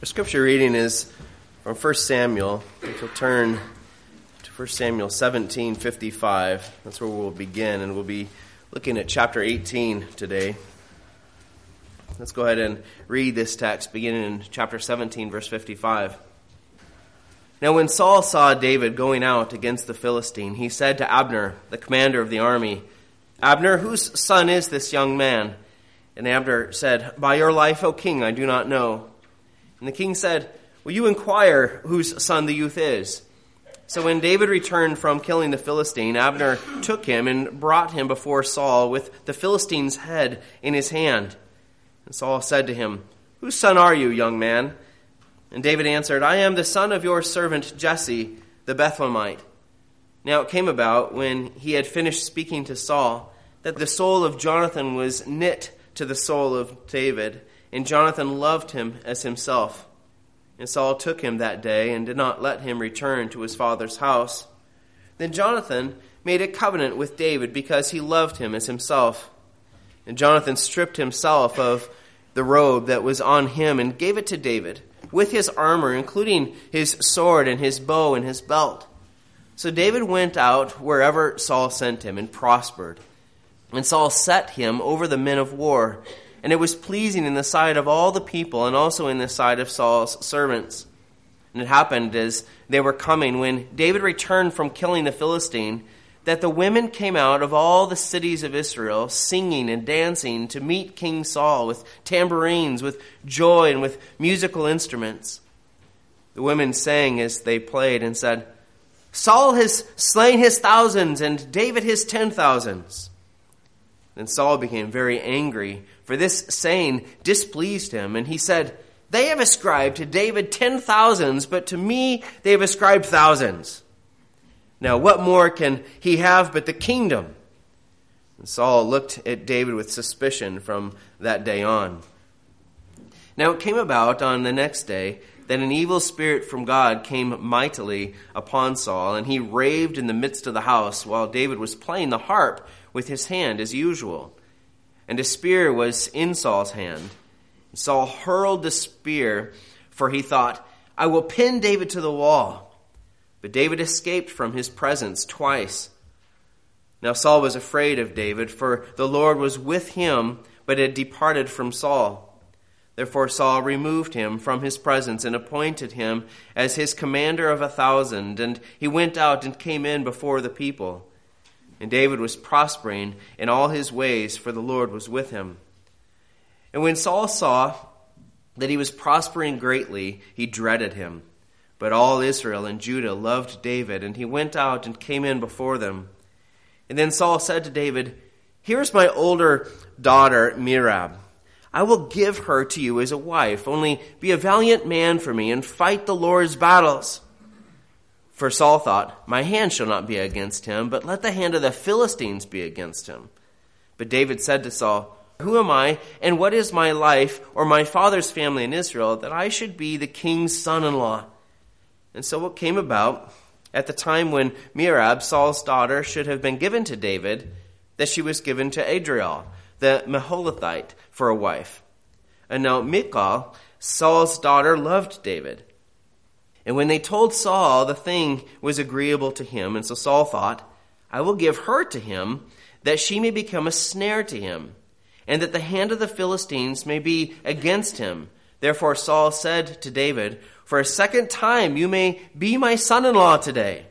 Our scripture reading is from 1 Samuel. If you'll turn to 1 Samuel 17:55. That's where we'll begin, and we'll be looking at chapter 18 today. Let's go ahead and read this text, beginning in chapter 17, verse 55. Now when Saul saw David going out against the Philistine, he said to Abner, the commander of the army, "Abner, whose son is this young man?" And Abner said, "By your life, O king, I do not know." And the king said, "Will you inquire whose son the youth is?" So when David returned from killing the Philistine, Abner took him and brought him before Saul with the Philistine's head in his hand. And Saul said to him, "Whose son are you, young man?" And David answered, "I am the son of your servant Jesse, the Bethlehemite." Now it came about, when he had finished speaking to Saul, that the soul of Jonathan was knit to the soul of David, and Jonathan loved him as himself. And Saul took him that day and did not let him return to his father's house. Then Jonathan made a covenant with David because he loved him as himself. And Jonathan stripped himself of the robe that was on him and gave it to David, with his armor, including his sword and his bow and his belt. So David went out wherever Saul sent him and prospered. And Saul set him over the men of war, and it was pleasing in the sight of all the people and also in the sight of Saul's servants. And it happened as they were coming, when David returned from killing the Philistine, that the women came out of all the cities of Israel, singing and dancing to meet King Saul with tambourines, with joy, and with musical instruments. The women sang as they played and said, "Saul has slain his thousands and David his 10,000s. Then Saul became very angry, for this saying displeased him, and he said, "They have ascribed to David 10,000s, but to me they have ascribed thousands. Now what more can he have but the kingdom?" And Saul looked at David with suspicion from that day on. Now it came about on the next day that an evil spirit from God came mightily upon Saul, and he raved in the midst of the house while David was playing the harp with his hand as usual. And a spear was in Saul's hand. Saul hurled the spear, for he thought, "I will pin David to the wall." But David escaped from his presence twice. Now Saul was afraid of David, for the Lord was with him, but had departed from Saul. Therefore Saul removed him from his presence and appointed him as his commander of 1,000, and he went out and came in before the people. And David was prospering in all his ways, for the Lord was with him. And when Saul saw that he was prospering greatly, he dreaded him. But all Israel and Judah loved David, and he went out and came in before them. And then Saul said to David, "Here is my older daughter Merab. I will give her to you as a wife. Only be a valiant man for me and fight the Lord's battles." For Saul thought, "My hand shall not be against him, but let the hand of the Philistines be against him." But David said to Saul, "Who am I, and what is my life or my father's family in Israel, that I should be the king's son-in-law?" And so it came about, at the time when Merab, Saul's daughter, should have been given to David, that she was given to Adriel, the Meholathite, for a wife. And now Michal, Saul's daughter, loved David. And when they told Saul, the thing was agreeable to him, and so Saul thought, "I will give her to him, that she may become a snare to him, and that the hand of the Philistines may be against him." Therefore Saul said to David, "For a second time you may be my son-in-law today."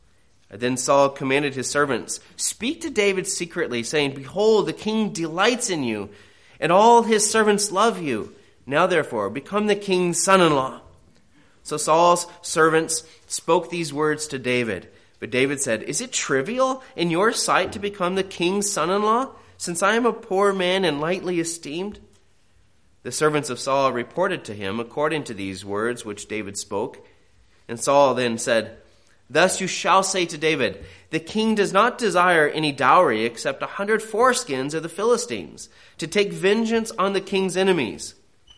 And then Saul commanded his servants, "Speak to David secretly, saying, 'Behold, the king delights in you, and all his servants love you. Now therefore become the king's son-in-law.'" So Saul's servants spoke these words to David. But David said, "Is it trivial in your sight to become the king's son-in-law, since I am a poor man and lightly esteemed?" The servants of Saul reported to him according to these words which David spoke. And Saul then said, "Thus you shall say to David, 'The king does not desire any dowry except 100 foreskins of the Philistines, to take vengeance on the king's enemies.'"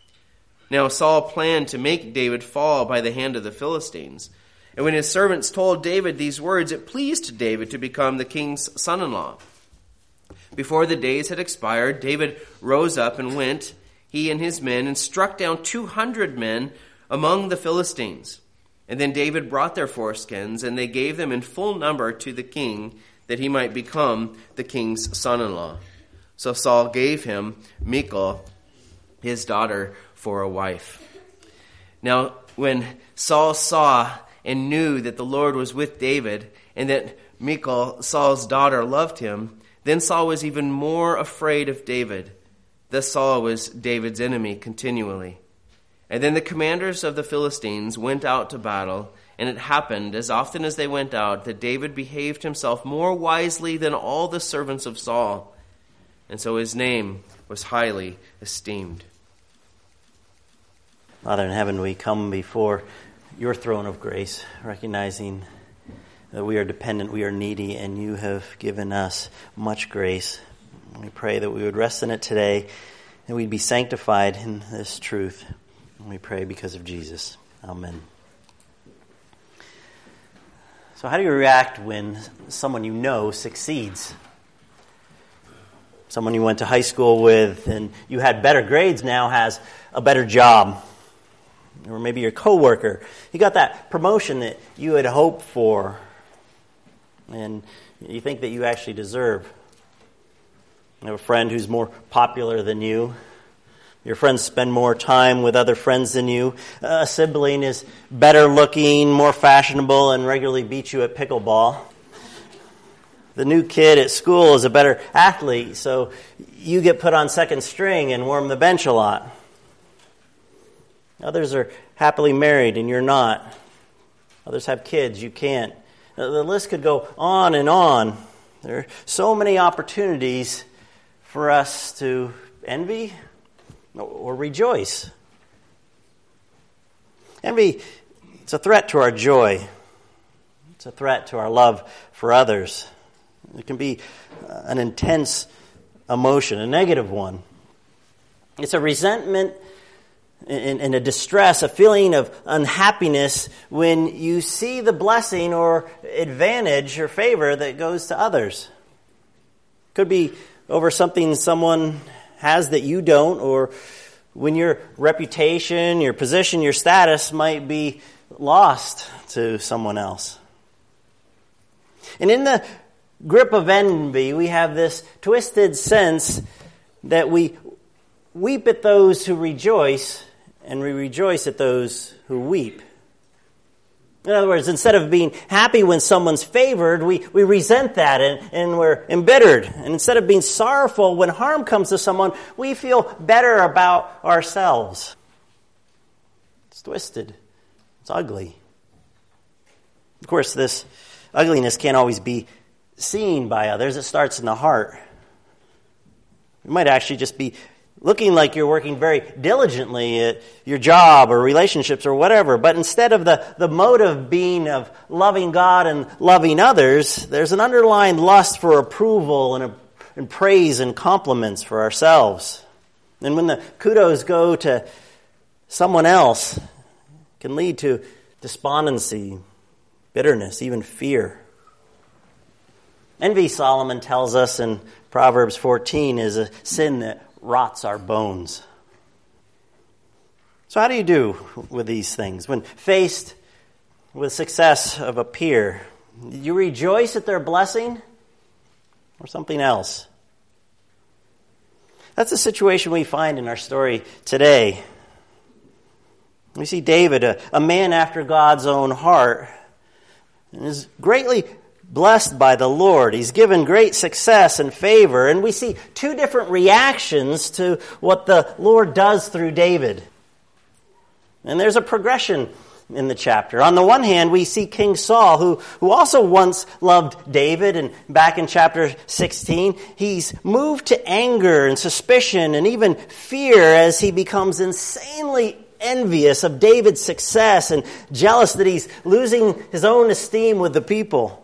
Now Saul planned to make David fall by the hand of the Philistines. And when his servants told David these words, it pleased David to become the king's son-in-law. Before the days had expired, David rose up and went, he and his men, and struck down 200 men among the Philistines. And then David brought their foreskins, and they gave them in full number to the king, that he might become the king's son-in-law. So Saul gave him Michal, his daughter, for a wife. Now, when Saul saw and knew that the Lord was with David, and that Michal, Saul's daughter, loved him, then Saul was even more afraid of David. Thus Saul was David's enemy continually. And then the commanders of the Philistines went out to battle, and it happened, as often as they went out, that David behaved himself more wisely than all the servants of Saul. And so his name was highly esteemed. Father in heaven, we come before your throne of grace, recognizing that we are dependent, we are needy, and you have given us much grace. We pray that we would rest in it today, and we'd be sanctified in this truth. And we pray because of Jesus. Amen. So how do you react when someone you know succeeds? Someone you went to high school with and you had better grades now has a better job. Or maybe your coworker. You got that promotion that you had hoped for and you think that you actually deserve. You have a friend who's more popular than you. Your friends spend more time with other friends than you. A sibling is better looking, more fashionable, and regularly beats you at pickleball. The new kid at school is a better athlete, so you get put on second string and warm the bench a lot. Others are happily married and you're not. Others have kids, you can't. The list could go on and on. There are so many opportunities for us to envy or rejoice. Envy, it's a threat to our joy. It's a threat to our love for others. It can be an intense emotion, a negative one. It's a resentment and a distress, a feeling of unhappiness when you see the blessing or advantage or favor that goes to others. Could be over something someone has that you don't, or when your reputation, your position, your status might be lost to someone else. And in the grip of envy, we have this twisted sense that we weep at those who rejoice, and we rejoice at those who weep. In other words, instead of being happy when someone's favored, we resent that and we're embittered. And instead of being sorrowful when harm comes to someone, we feel better about ourselves. It's twisted. It's ugly. Of course, this ugliness can't always be seen by others. It starts in the heart. You might actually just be looking like you're working very diligently at your job or relationships or whatever, but instead of the motive being of loving God and loving others, there's an underlying lust for approval and praise and compliments for ourselves. And when the kudos go to someone else, it can lead to despondency, bitterness, even fear. Envy, Solomon tells us in Proverbs 14, is a sin that rots our bones. So how do you do with these things? When faced with success of a peer, do you rejoice at their blessing or something else? That's the situation we find in our story today. We see David, a man after God's own heart, and is greatly blessed by the Lord. He's given great success and favor, and we see two different reactions to what the Lord does through David. And there's a progression in the chapter. On the one hand, we see King Saul, who also once loved David, and back in chapter 16, he's moved to anger and suspicion and even fear as he becomes insanely envious of David's success and jealous that he's losing his own esteem with the people.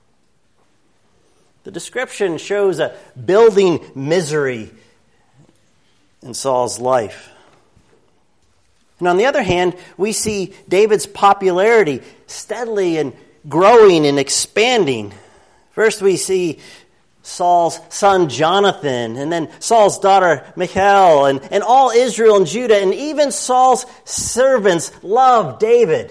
The description shows a building misery in Saul's life. And on the other hand, we see David's popularity steadily and growing and expanding. First we see Saul's son Jonathan, and then Saul's daughter Michal, and all Israel and Judah, and even Saul's servants loved David.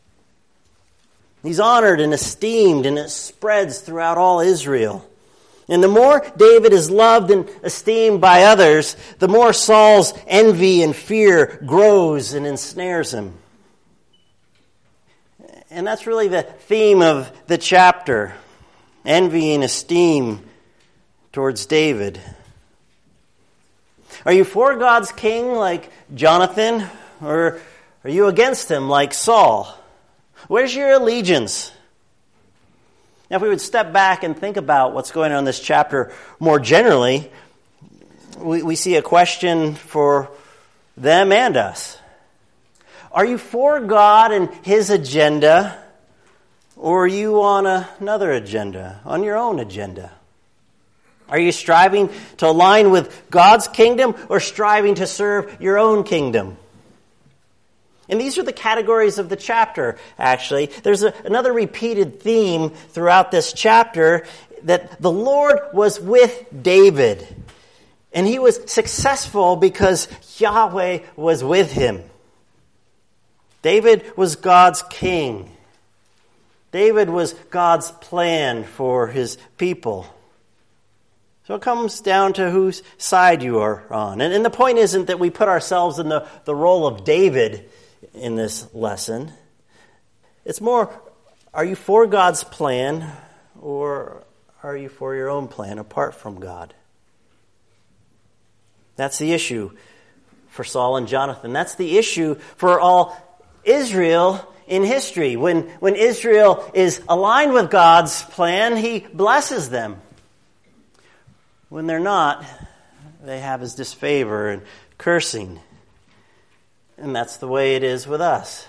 He's honored and esteemed, and it spreads throughout all Israel. And the more David is loved and esteemed by others, the more Saul's envy and fear grows and ensnares him. And that's really the theme of the chapter, envy and esteem towards David. Are you for God's king like Jonathan, or are you against him like Saul? Where's your allegiance? Now, if we would step back and think about what's going on in this chapter more generally, we see a question for them and us. Are you for God and His agenda, or are you on another agenda, on your own agenda? Are you striving to align with God's kingdom or striving to serve your own kingdom? And these are the categories of the chapter, actually. There's another repeated theme throughout this chapter, that the Lord was with David. And he was successful because Yahweh was with him. David was God's king. David was God's plan for his people. So it comes down to whose side you are on. And the point isn't that we put ourselves in the role of David in this lesson. It's more, are you for God's plan, or are you for your own plan apart from God? That's the issue for Saul and Jonathan. That's the issue for all Israel in history. When Israel is aligned with God's plan, He blesses them. When they're not, they have His disfavor and cursing. And that's the way it is with us.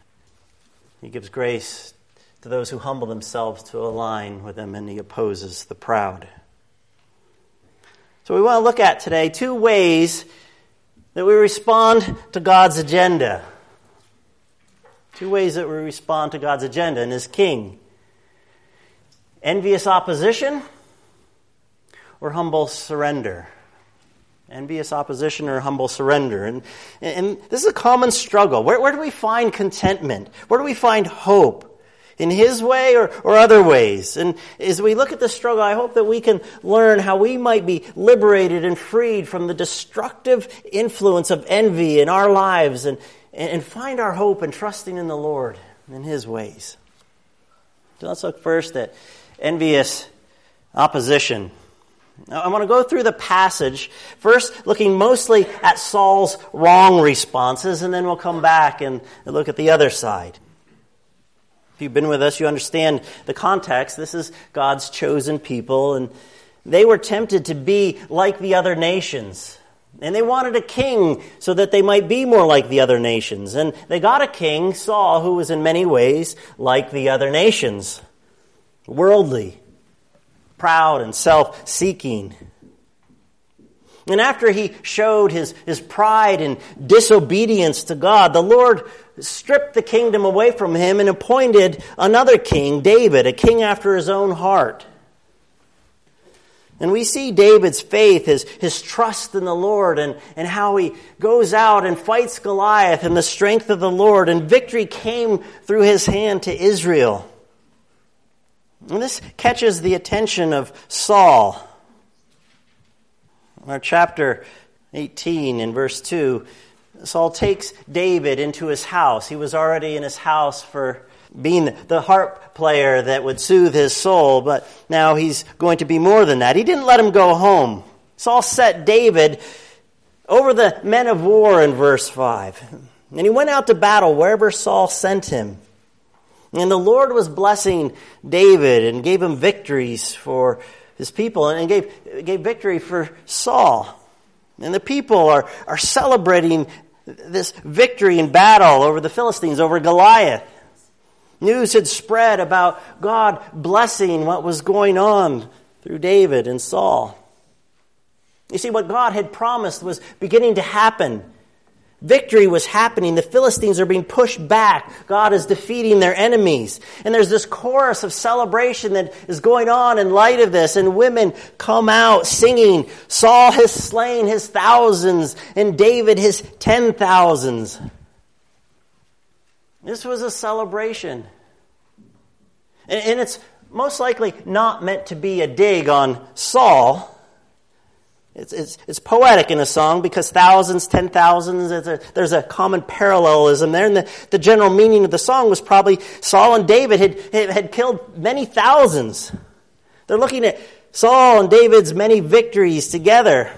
He gives grace to those who humble themselves to align with Him, and He opposes the proud. So we want to look at today 2 ways that we respond to God's agenda. 2 ways that we respond to God's agenda and His king. Envious opposition or humble surrender. Envious opposition or humble surrender. And this is a common struggle. Where do we find contentment? Where do we find hope? In His way or other ways? And as we look at this struggle, I hope that we can learn how we might be liberated and freed from the destructive influence of envy in our lives, and find our hope in trusting in the Lord and His ways. So let's look first at envious opposition. Now, I want to go through the passage, first looking mostly at Saul's wrong responses, and then we'll come back and look at the other side. If you've been with us, you understand the context. This is God's chosen people, and they were tempted to be like the other nations. And they wanted a king so that they might be more like the other nations. And they got a king, Saul, who was in many ways like the other nations. Worldly, proud, and self-seeking. And after he showed his pride and disobedience to God, the Lord stripped the kingdom away from him and appointed another king, David, a king after his own heart. And we see David's faith, his trust in the Lord, and how he goes out and fights Goliath in the strength of the Lord, and victory came through his hand to Israel. And this catches the attention of Saul. Our chapter 18 in verse 2, Saul takes David into his house. He was already in his house for being the harp player that would soothe his soul, but now he's going to be more than that. He didn't let him go home. Saul set David over the men of war in verse 5. And he went out to battle wherever Saul sent him. And the Lord was blessing David and gave him victories for his people, and gave victory for Saul. And the people are celebrating this victory in battle over the Philistines, over Goliath. News had spread about God blessing what was going on through David and Saul. You see, what God had promised was beginning to happen. Victory was happening. The Philistines are being pushed back. God is defeating their enemies. And there's this chorus of celebration that is going on in light of this. And women come out singing, Saul has slain his thousands and David his 10,000s. This was a celebration. And it's most likely not meant to be a dig on Saul. It's poetic in a song because thousands, 10,000s, there's a common parallelism there. And the general meaning of the song was probably Saul and David had killed many thousands. They're looking at Saul and David's many victories together.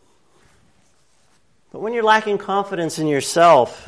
But when you're lacking confidence in yourself,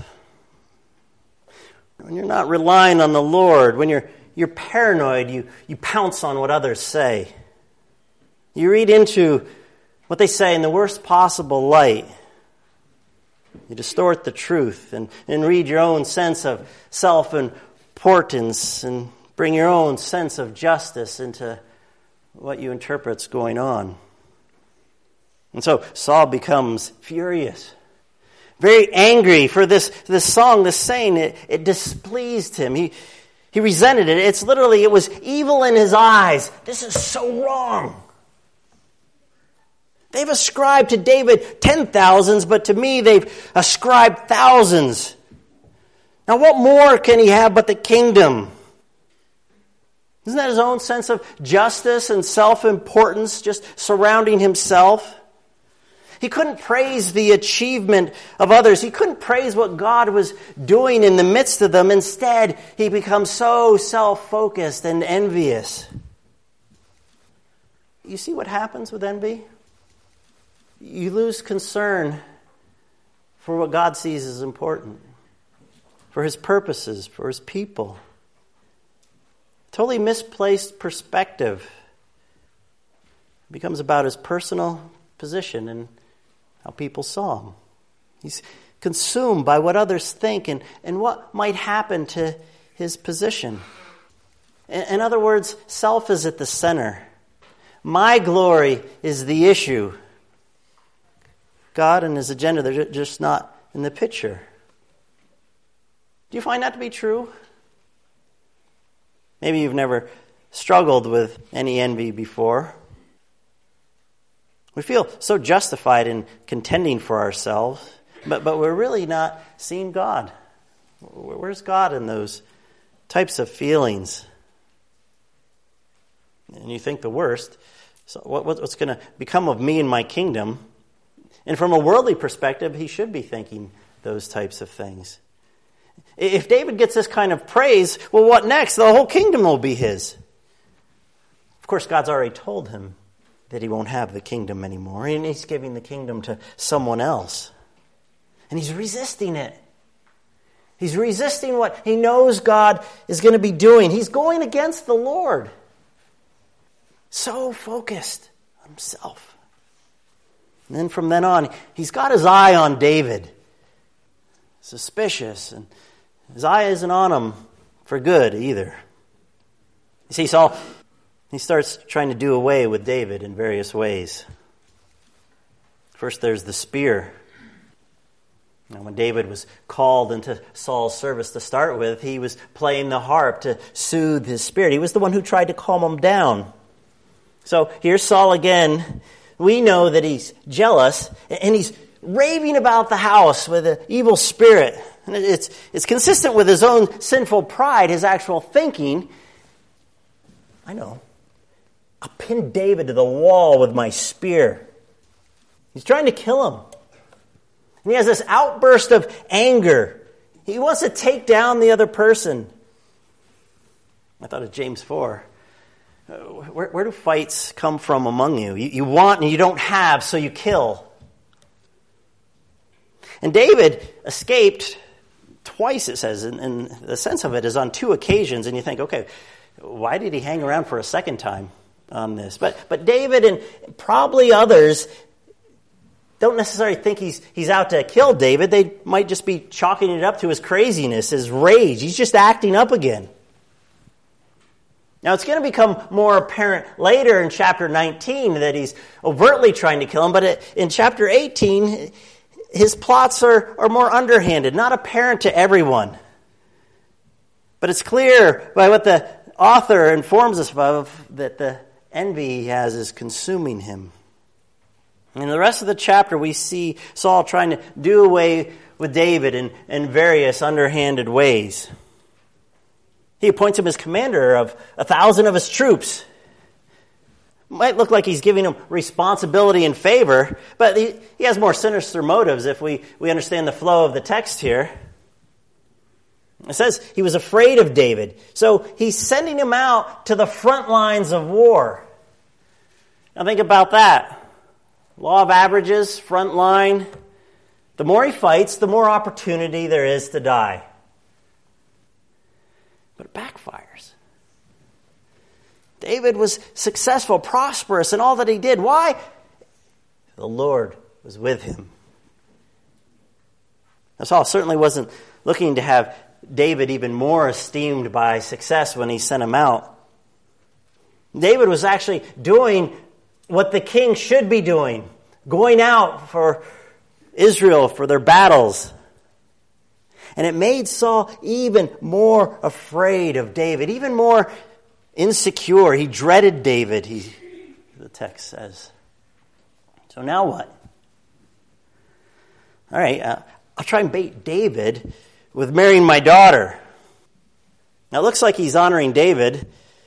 when you're not relying on the Lord, when you're paranoid, you pounce on what others say. You read into what they say in the worst possible light. You distort the truth and read your own sense of self-importance and bring your own sense of justice into what you interpret's going on. And so Saul becomes furious, very angry for this song, this saying. It displeased him. He resented it. It was evil in his eyes. This is so wrong. They've ascribed to David 10,000s, but to me they've ascribed thousands. Now what more can he have but the kingdom? Isn't that his own sense of justice and self-importance just surrounding himself? He couldn't praise the achievement of others. He couldn't praise what God was doing in the midst of them. Instead, he becomes so self-focused and envious. You see what happens with envy? You lose concern for what God sees as important, for His purposes, for His people. Totally misplaced perspective. It becomes about his personal position and how people saw him. He's consumed by what others think and what might happen to his position. In other words, self is at the center. My glory is the issue. God and His agenda, they're just not in the picture. Do you find that to be true? Maybe you've never struggled with any envy before. We feel so justified in contending for ourselves, but we're really not seeing God. Where's God in those types of feelings? And you think the worst. So what's going to become of me and my kingdom? And from a worldly perspective, he should be thinking those types of things. If David gets this kind of praise, well, what next? The whole kingdom will be his. Of course, God's already told him that he won't have the kingdom anymore, and he's giving the kingdom to someone else. And he's resisting it. He's resisting what he knows God is going to be doing. He's going against the Lord. So focused on himself. And then from then on, he's got his eye on David. Suspicious, and his eye isn't on him for good either. You see, Saul, he starts trying to do away with David in various ways. First, there's the spear. Now, when David was called into Saul's service to start with, he was playing the harp to soothe his spirit. He was the one who tried to calm him down. So here's Saul again. We know that he's jealous, and he's raving about the house with an evil spirit. And it's consistent with his own sinful pride, his actual thinking. I know. I'll pin David to the wall with my spear. He's trying to kill him. And he has this outburst of anger. He wants to take down the other person. I thought of James 4. Where do fights come from among you? You want and you don't have, so you kill. And David escaped twice, it says, and the sense of it is on two occasions, and you think, okay, why did he hang around for a second time on this? But David and probably others don't necessarily think he's out to kill David. They might just be chalking it up to his craziness, his rage. He's just acting up again. Now, it's going to become more apparent later in chapter 19 that he's overtly trying to kill him, but in chapter 18, his plots are more underhanded, not apparent to everyone. But it's clear by what the author informs us of that the envy he has is consuming him. In the rest of the chapter, we see Saul trying to do away with David in various underhanded ways. He appoints him as commander of 1,000 of his troops. Might look like he's giving him responsibility and favor, but he has more sinister motives if we understand the flow of the text here. It says he was afraid of David, so he's sending him out to the front lines of war. Now think about that. Law of averages, front line. The more he fights, the more opportunity there is to die. But it backfires. David was successful, prosperous in all that he did. Why? The Lord was with him. Now, Saul certainly wasn't looking to have David even more esteemed by success when he sent him out. David was actually doing what the king should be doing, going out for Israel for their battles. And it made Saul even more afraid of David, even more insecure. He dreaded David, the text says. So now what? All right, I'll try and bait David with marrying my daughter. Now it looks like he's honoring David.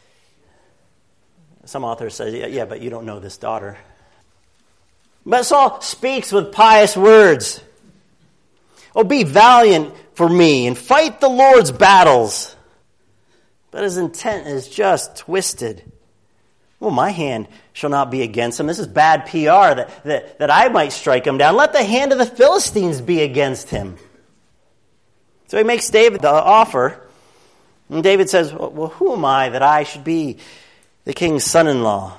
Some authors say, yeah, but you don't know this daughter. But Saul speaks with pious words. Oh, be valiant for me and fight the Lord's battles. But his intent is just twisted. Well, my hand shall not be against him. This is bad PR that I might strike him down. Let the hand of the Philistines be against him. So he makes David the offer. And David says, well, who am I that I should be the king's son-in-law?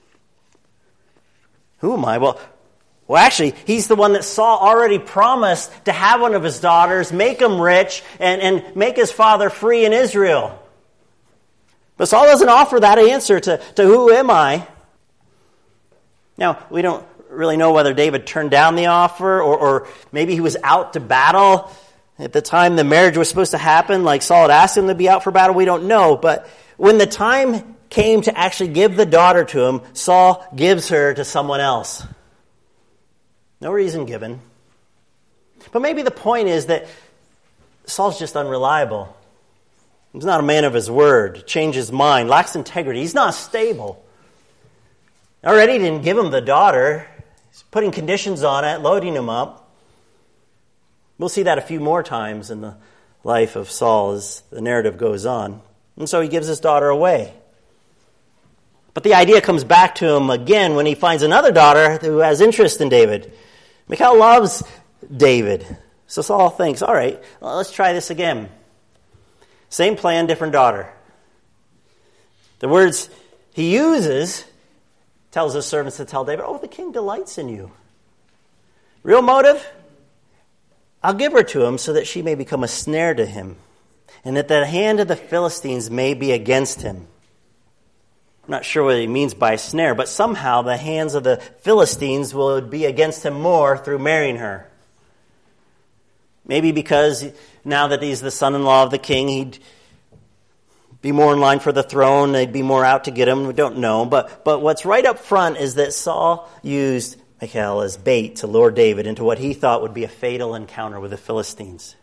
Who am I? Well, actually, he's the one that Saul already promised to have one of his daughters, make him rich, and make his father free in Israel. But Saul doesn't offer that answer to who am I? Now, we don't really know whether David turned down the offer or maybe he was out to battle at the time the marriage was supposed to happen, like Saul had asked him to be out for battle. We don't know. But when the time came to actually give the daughter to him, Saul gives her to someone else. No reason given. But maybe the point is that Saul's just unreliable. He's not a man of his word, changed his mind, lacks integrity. He's not stable. Already didn't give him the daughter. He's putting conditions on it, loading him up. We'll see that a few more times in the life of Saul as the narrative goes on. And so he gives his daughter away. But the idea comes back to him again when he finds another daughter who has interest in David. Michal loves David. So Saul thinks, all right, well, let's try this again. Same plan, different daughter. The words he uses tells his servants to tell David, the king delights in you. Real motive? I'll give her to him so that she may become a snare to him, and that the hand of the Philistines may be against him. I'm not sure what he means by snare, but somehow the hands of the Philistines will be against him more through marrying her. Maybe because now that he's the son-in-law of the king, he'd be more in line for the throne. They'd be more out to get him. We don't know. But what's right up front is that Saul used Michal as bait to lure David into what he thought would be a fatal encounter with the Philistines.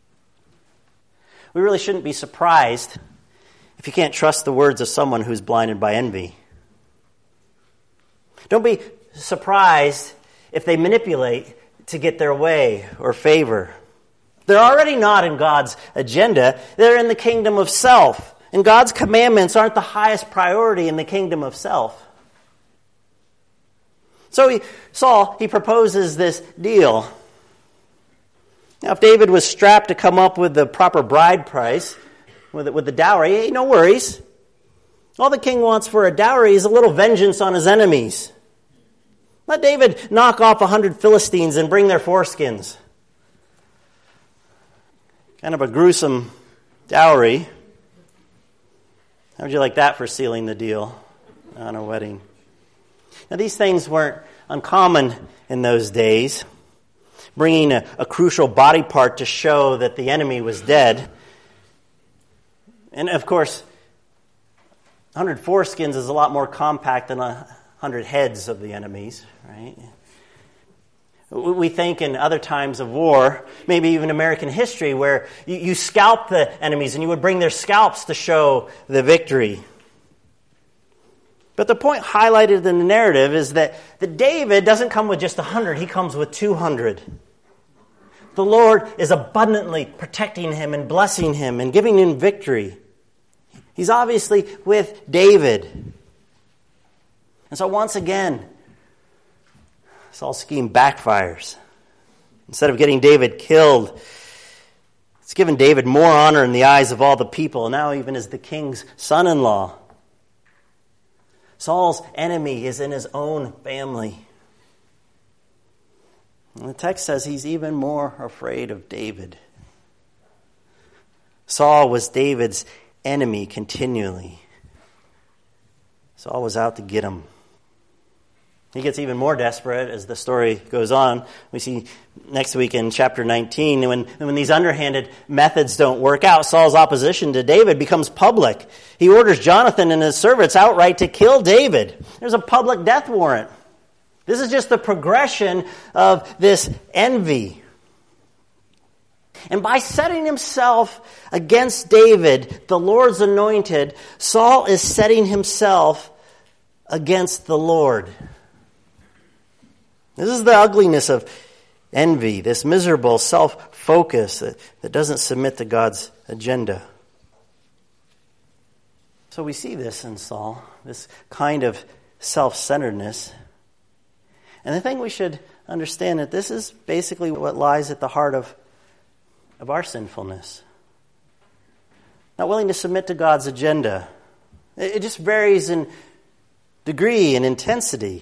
We really shouldn't be surprised if you can't trust the words of someone who's blinded by envy. Don't be surprised if they manipulate to get their way or favor. They're already not in God's agenda. They're in the kingdom of self. And God's commandments aren't the highest priority in the kingdom of self. So Saul proposes this deal. Now, if David was strapped to come up with the proper bride price, with the dowry, hey, no worries. All the king wants for a dowry is a little vengeance on his enemies. Let David knock off 100 Philistines and bring their foreskins. Kind of a gruesome dowry. How would you like that for sealing the deal on a wedding? Now, these things weren't uncommon in those days. bringing a crucial body part to show that the enemy was dead. And of course, 100 foreskins is a lot more compact than 100 heads of the enemies, right? We think in other times of war, maybe even American history, where you scalp the enemies and you would bring their scalps to show the victory. But the point highlighted in the narrative is that David doesn't come with just 100, he comes with 200. The Lord is abundantly protecting him and blessing him and giving him victory. He's obviously with David. And so once again, Saul's scheme backfires. Instead of getting David killed, it's given David more honor in the eyes of all the people, and now even as the king's son-in-law. Saul's enemy is in his own family. And the text says he's even more afraid of David. Saul was David's enemy continually. Saul was out to get him. He gets even more desperate as the story goes on. We see next week in chapter 19, when these underhanded methods don't work out, Saul's opposition to David becomes public. He orders Jonathan and his servants outright to kill David. There's a public death warrant. This is just the progression of this envy. And by setting himself against David, the Lord's anointed, Saul is setting himself against the Lord. This is the ugliness of envy, this miserable self-focus that doesn't submit to God's agenda. So we see this in Saul, this kind of self-centeredness. And I think we should understand that this is basically what lies at the heart of our sinfulness. Not willing to submit to God's agenda. It just varies in degree and intensity.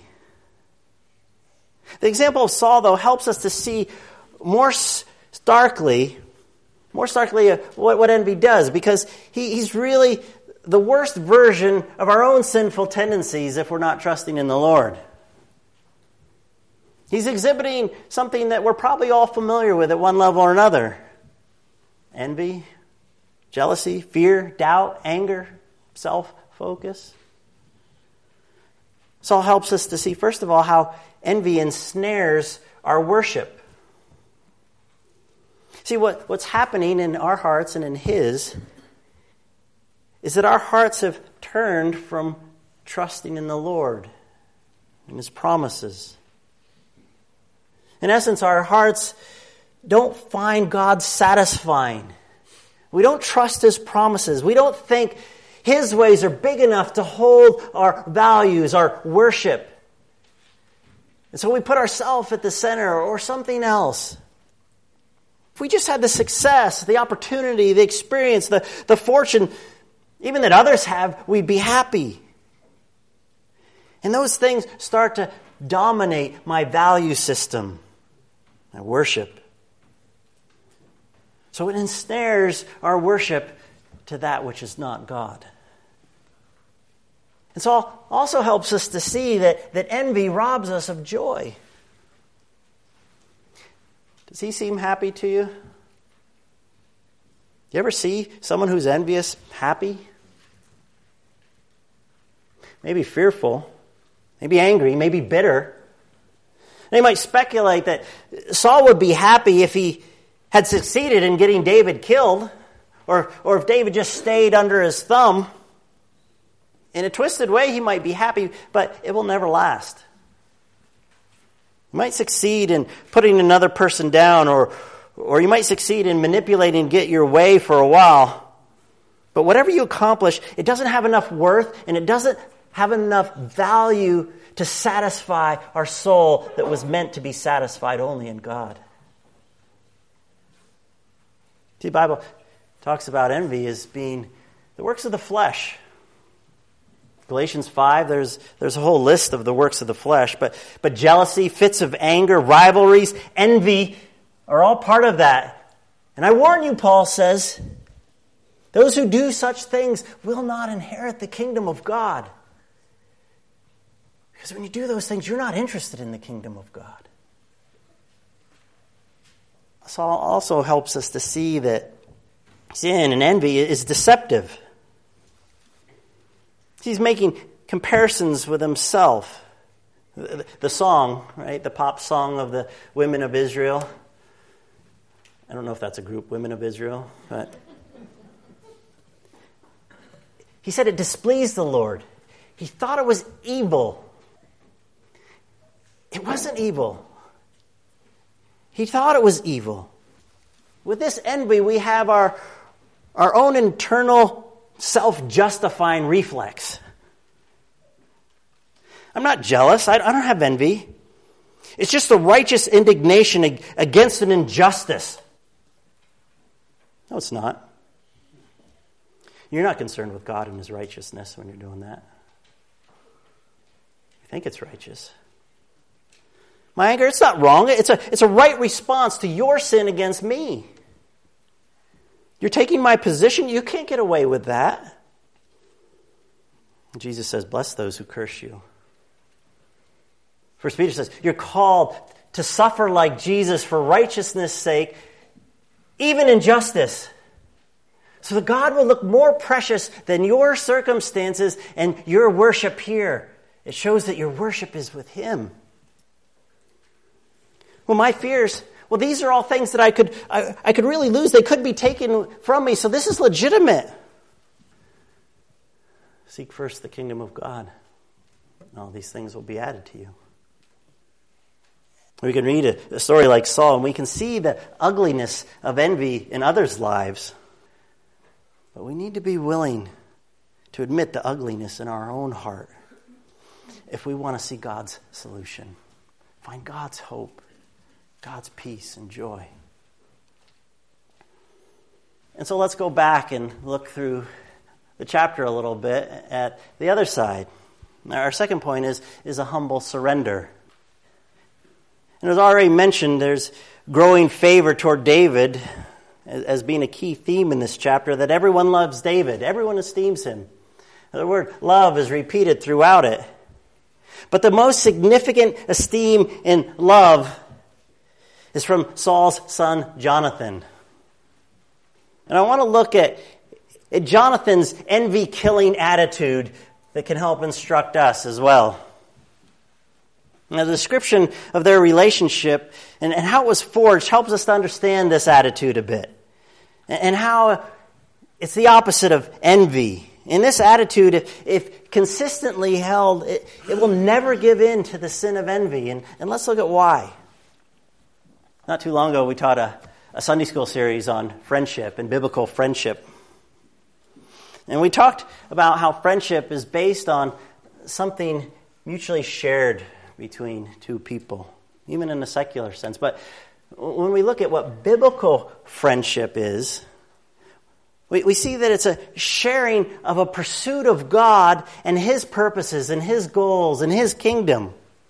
The example of Saul, though, helps us to see more starkly what envy does, because he's really the worst version of our own sinful tendencies if we're not trusting in the Lord. He's exhibiting something that we're probably all familiar with at one level or another. Envy, jealousy, fear, doubt, anger, self-focus. Saul helps us to see, first of all, how envy ensnares our worship. See, what's happening in our hearts and in his is that our hearts have turned from trusting in the Lord and his promises. In essence, our hearts don't find God satisfying. We don't trust his promises. We don't think his ways are big enough to hold our values, our worship. And so we put ourselves at the center or something else. If we just had the success, the opportunity, the experience, the fortune, even that others have, we'd be happy. And those things start to dominate my value system, my worship. So it ensnares our worship to that which is not God. And so also helps us to see that envy robs us of joy. Does he seem happy to you? Do you ever see someone who's envious happy? Maybe fearful, maybe angry, maybe bitter. They might speculate that Saul would be happy if he had succeeded in getting David killed, or if David just stayed under his thumb. In a twisted way, he might be happy, but it will never last. You might succeed in putting another person down, or you might succeed in manipulating and get your way for a while. But whatever you accomplish, it doesn't have enough worth, and it doesn't have enough value to satisfy our soul that was meant to be satisfied only in God. See, the Bible talks about envy as being the works of the flesh. Galatians 5, there's a whole list of the works of the flesh, but jealousy, fits of anger, rivalries, envy are all part of that. And I warn you, Paul says, those who do such things will not inherit the kingdom of God. Because when you do those things, you're not interested in the kingdom of God. Saul also helps us to see that sin and envy is deceptive. He's making comparisons with himself. The song, right? The pop song of the women of Israel. I don't know if that's a group, Women of Israel, but he said it displeased the Lord. He thought it was evil. It wasn't evil. He thought it was evil. With this envy, we have our own internal self-justifying reflex. I'm not jealous. I don't have envy. It's just a righteous indignation against an injustice. No, it's not. You're not concerned with God and His righteousness when you're doing that. You think it's righteous. My anger, it's not wrong. It's a right response to your sin against me. You're taking my position. You can't get away with that. Jesus says, bless those who curse you. First Peter says, you're called to suffer like Jesus for righteousness' sake, even in justice. So that God will look more precious than your circumstances and your worship here. It shows that your worship is with Him. Well, my fears, well, these are all things that I could really lose. They could be taken from me, so this is legitimate. Seek first the kingdom of God, and all these things will be added to you. We can read a story like Saul, and we can see the ugliness of envy in others' lives. But we need to be willing to admit the ugliness in our own heart if we want to see God's solution. Find God's hope, God's peace and joy. And so let's go back and look through the chapter a little bit at the other side. Now, our second point is a humble surrender. And as already mentioned, there's growing favor toward David as being a key theme in this chapter, that everyone loves David. Everyone esteems him. The word love is repeated throughout it. But the most significant esteem and love is from Saul's son, Jonathan. And I want to look at Jonathan's envy-killing attitude that can help instruct us as well. Now, the description of their relationship and how it was forged helps us to understand this attitude a bit. And how it's the opposite of envy. In this attitude, if consistently held, it will never give in to the sin of envy. And let's look at why. Not too long ago, we taught a Sunday school series on friendship and biblical friendship. And we talked about how friendship is based on something mutually shared between two people, even in a secular sense. But when we look at what biblical friendship is, we see that it's a sharing of a pursuit of God and His purposes and His goals and His kingdom.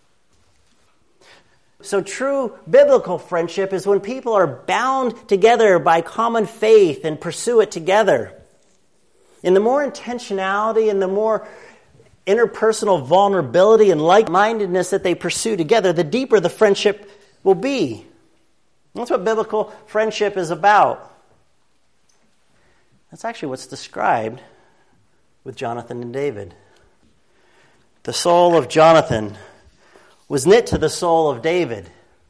So true biblical friendship is when people are bound together by common faith and pursue it together. And the more intentionality and the more interpersonal vulnerability and like-mindedness that they pursue together, the deeper the friendship will be. That's what biblical friendship is about. That's actually what's described with Jonathan and David. The soul of Jonathan was knit to the soul of David.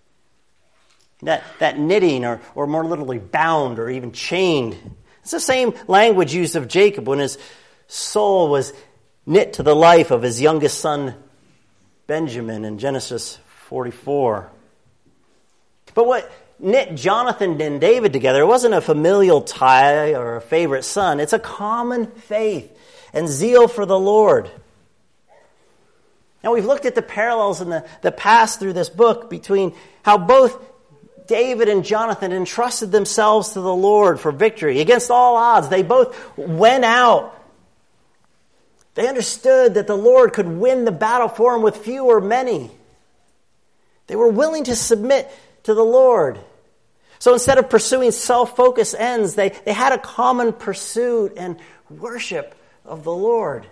That knitting, or more literally bound or even chained. It's the same language used of Jacob when his soul was knit to the life of his youngest son, Benjamin, in Genesis 44. But what knit Jonathan and David together, it wasn't a familial tie or a favorite son. It's a common faith and zeal for the Lord. Now, we've looked at the parallels in the past through this book between how both David and Jonathan entrusted themselves to the Lord for victory. Against all odds, they both went out. They understood that the Lord could win the battle for them with few or many. They were willing to submit to the Lord. So instead of pursuing self-focused ends, they had a common pursuit and worship of the Lord.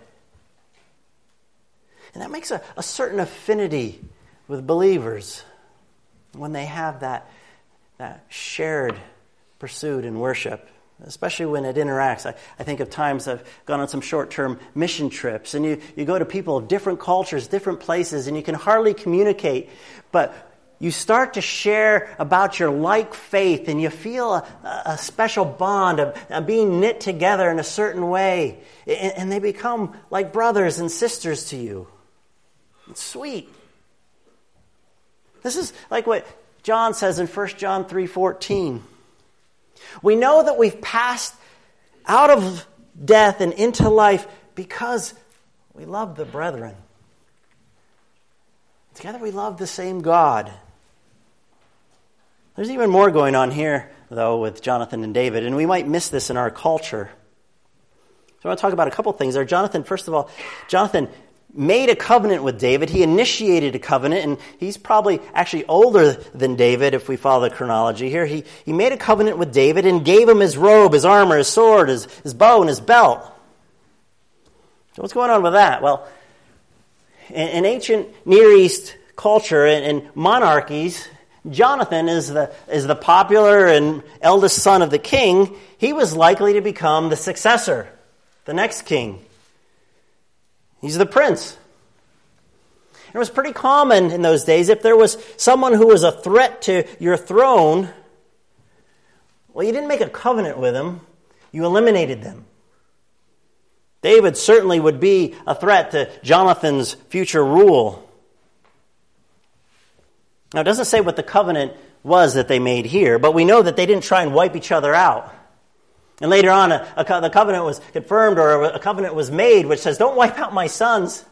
And that makes a certain affinity with believers when they have that that shared pursuit in worship, especially when it interacts. I think of times I've gone on some short-term mission trips, and you go to people of different cultures, different places, and you can hardly communicate, but you start to share about your like faith, and you feel a special bond of being knit together in a certain way, and they become like brothers and sisters to you. It's sweet. This is like what John says in 1 John 3:14. We know that we've passed out of death and into life because we love the brethren. Together we love the same God. There's even more going on here, though, with Jonathan and David, and we might miss this in our culture. So I want to talk about a couple things there. First of all, Jonathan made a covenant with David. He initiated a covenant, and he's probably actually older than David if we follow the chronology here. He made a covenant with David and gave him his robe, his armor, his sword, his bow, and his belt. So what's going on with that? Well, in ancient Near East culture and monarchies, Jonathan is the popular and eldest son of the king. He was likely to become the successor, the next king. He's the prince. It was pretty common in those days, if there was someone who was a threat to your throne, well, you didn't make a covenant with them, you eliminated them. David certainly would be a threat to Jonathan's future rule. Now, it doesn't say what the covenant was that they made here, but we know that they didn't try and wipe each other out. And later on, the covenant was confirmed, or a covenant was made, which says, don't wipe out my sons.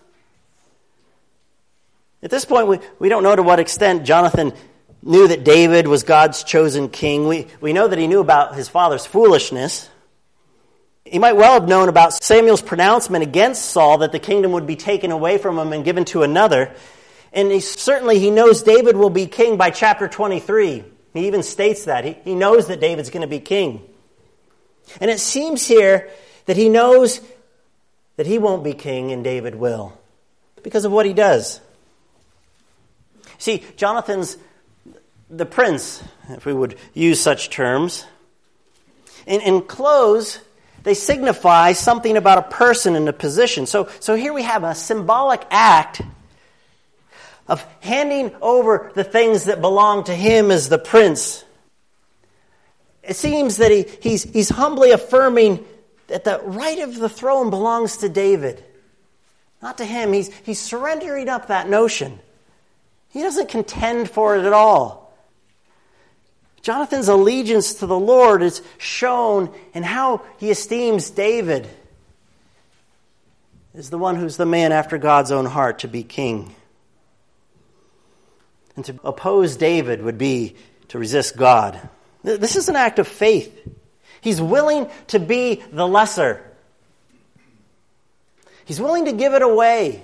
At this point, we don't know to what extent Jonathan knew that David was God's chosen king. We know that he knew about his father's foolishness. He might well have known about Samuel's pronouncement against Saul that the kingdom would be taken away from him and given to another. And he knows David will be king by chapter 23. He even states that. He knows that David's going to be king. And it seems here that he knows that he won't be king and David will, because of what he does. See, Jonathan's the prince, if we would use such terms. In clothes, they signify something about a person and a position. So here we have a symbolic act of handing over the things that belong to him as the prince. It seems that he's humbly affirming that the right of the throne belongs to David, not to him. He's surrendering up that notion. He doesn't contend for it at all. Jonathan's allegiance to the Lord is shown in how he esteems David as the one who's the man after God's own heart to be king. And to oppose David would be to resist God. This is an act of faith. He's willing to be the lesser. He's willing to give it away.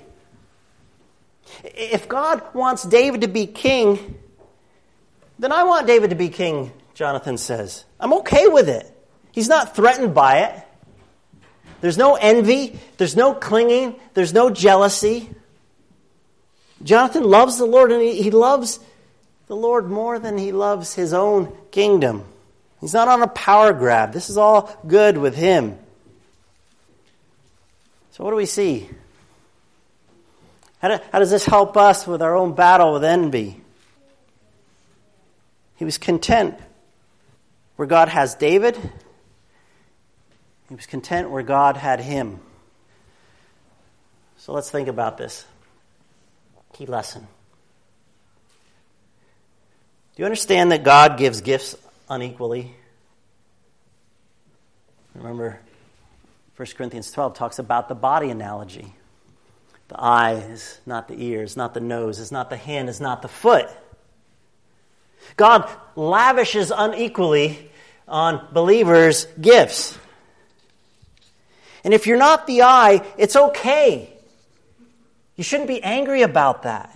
If God wants David to be king, then I want David to be king, Jonathan says. I'm okay with it. He's not threatened by it. There's no envy. There's no clinging. There's no jealousy. Jonathan loves the Lord, and he loves the Lord more than he loves his own kingdom. He's not on a power grab. This is all good with him. So what do we see? How does this help us with our own battle with envy? He was content where God has David. He was content where God had him. So let's think about this. Key lesson. Do you understand that God gives gifts unequally? Remember, 1 Corinthians 12 talks about the body analogy. The eye is not the ear, is not the nose, is not the hand, is not the foot. God lavishes unequally on believers' gifts. And if you're not the eye, it's okay. You shouldn't be angry about that.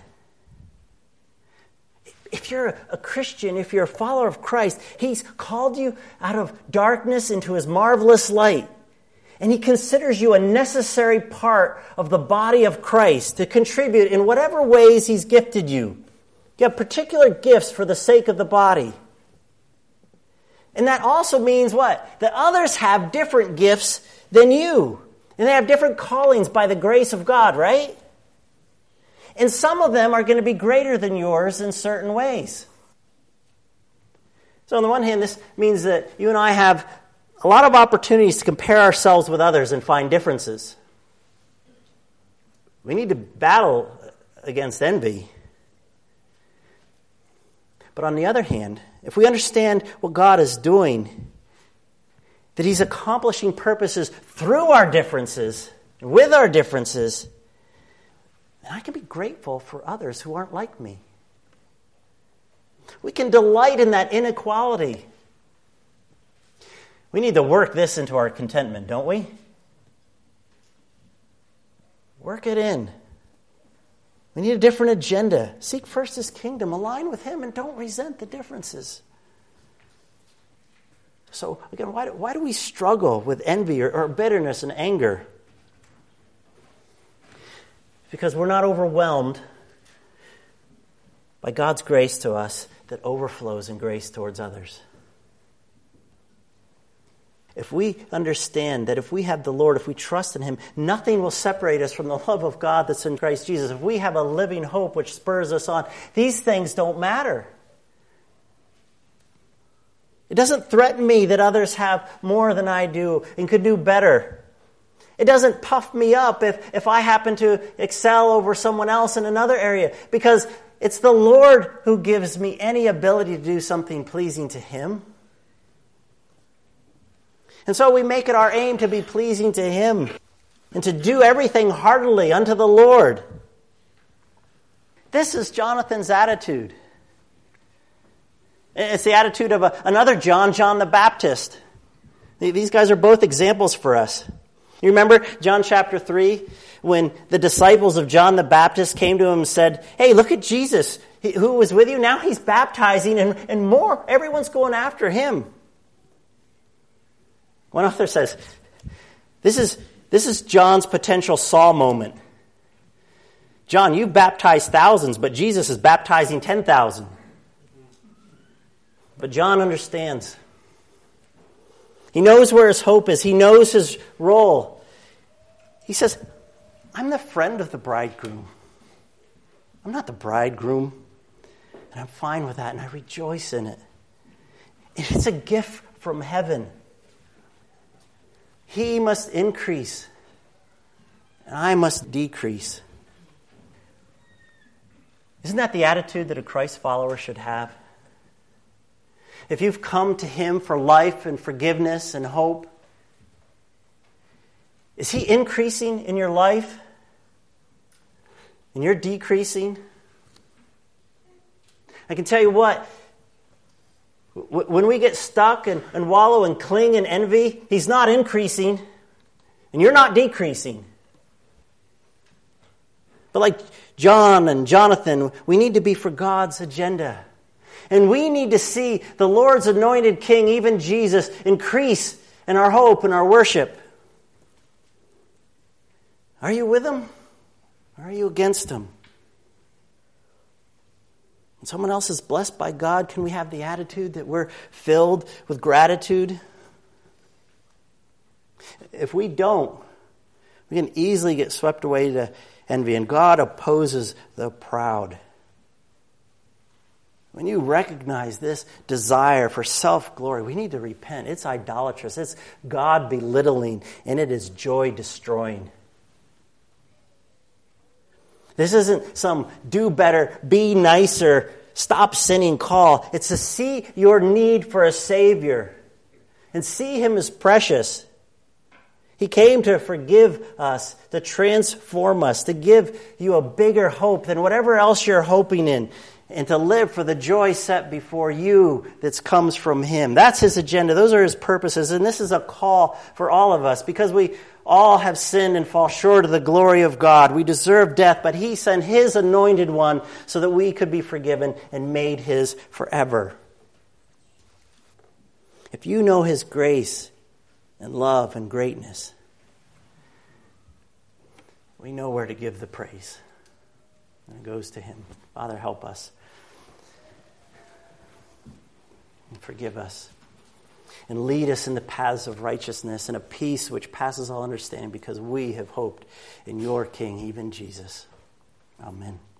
If you're a Christian, if you're a follower of Christ, He's called you out of darkness into His marvelous light. And He considers you a necessary part of the body of Christ to contribute in whatever ways He's gifted you. You have particular gifts for the sake of the body. And that also means what? That others have different gifts than you. And they have different callings by the grace of God, right? And some of them are going to be greater than yours in certain ways. So on the one hand, this means that you and I have a lot of opportunities to compare ourselves with others and find differences. We need to battle against envy. But on the other hand, if we understand what God is doing, that He's accomplishing purposes through our differences, with our differences, then I can be grateful for others who aren't like me. We can delight in that inequality. We need to work this into our contentment, don't we? Work it in. We need a different agenda. Seek first His kingdom. Align with Him and don't resent the differences. So, again, why do we struggle with envy or bitterness and anger? Because we're not overwhelmed by God's grace to us that overflows in grace towards others. If we understand that if we have the Lord, if we trust in Him, nothing will separate us from the love of God that's in Christ Jesus. If we have a living hope which spurs us on, these things don't matter. It doesn't threaten me that others have more than I do and could do better. It doesn't puff me up if I happen to excel over someone else in another area, because it's the Lord who gives me any ability to do something pleasing to Him. And so we make it our aim to be pleasing to Him and to do everything heartily unto the Lord. This is Jonathan's attitude. It's the attitude of another John the Baptist. These guys are both examples for us. You remember John chapter 3, when the disciples of John the Baptist came to him and said, "Hey, look at Jesus, who was with you. Now He's baptizing and more. Everyone's going after Him." One author says, this is John's potential Saul moment. John, you baptized thousands, but Jesus is baptizing 10,000. But John understands. He knows where his hope is. He knows his role. He says, I'm the friend of the bridegroom. I'm not the bridegroom. And I'm fine with that, and I rejoice in it. It's a gift from heaven. He must increase, and I must decrease. Isn't that the attitude that a Christ follower should have? If you've come to Him for life and forgiveness and hope, is He increasing in your life? And you're decreasing? I can tell you what, when we get stuck and wallow and cling in envy, He's not increasing, and you're not decreasing. But like John and Jonathan, we need to be for God's agenda. And we need to see the Lord's anointed King, even Jesus, increase in our hope and our worship. Are you with Him? Or are you against Him? When someone else is blessed by God, can we have the attitude that we're filled with gratitude? If we don't, we can easily get swept away to envy, and God opposes the proud. When you recognize this desire for self-glory, we need to repent. It's idolatrous. It's God belittling, and it is joy destroying. This isn't some do better, be nicer, stop sinning call. It's to see your need for a Savior and see Him as precious. He came to forgive us, to transform us, to give you a bigger hope than whatever else you're hoping in, and to live for the joy set before you that comes from Him. That's His agenda. Those are His purposes. And this is a call for all of us, because we all have sinned and fall short of the glory of God. We deserve death, but He sent His anointed one so that we could be forgiven and made His forever. If you know His grace and love and greatness, we know where to give the praise. And it goes to Him. Father, help us. And forgive us. and lead us in the paths of righteousness and a peace which passes all understanding, because we have hoped in your King, even Jesus. Amen.